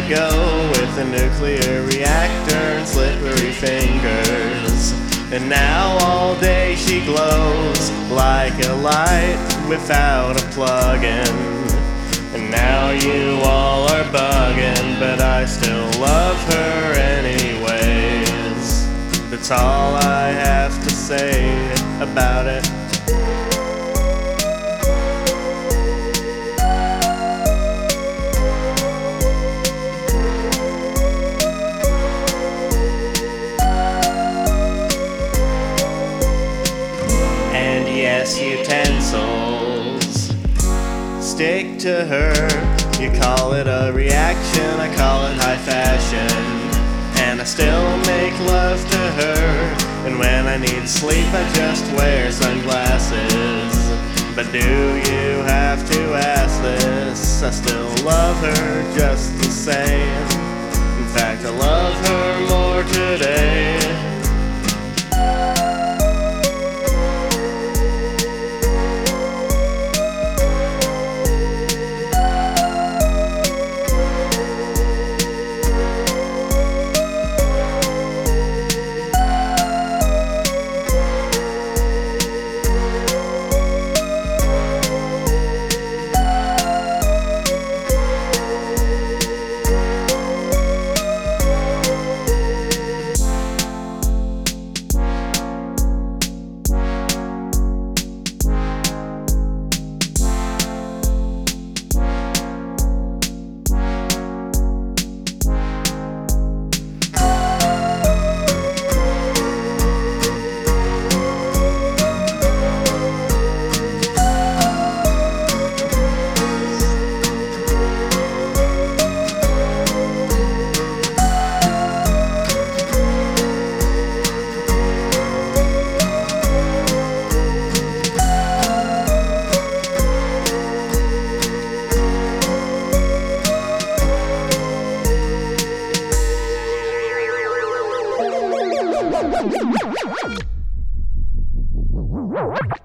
go with a nuclear reactor and slippery fingers. And now all day she glows like a light without a plug-in. And now you all are bugging, but I still love her anyways. That's all I have to say about it. Yes, utensils stick to her. You call it a reaction, I call it high fashion. And I still make love to her. And when I need sleep I just wear sunglasses. But do you have to ask this? I still love her just the same. In fact, I love her more today. What?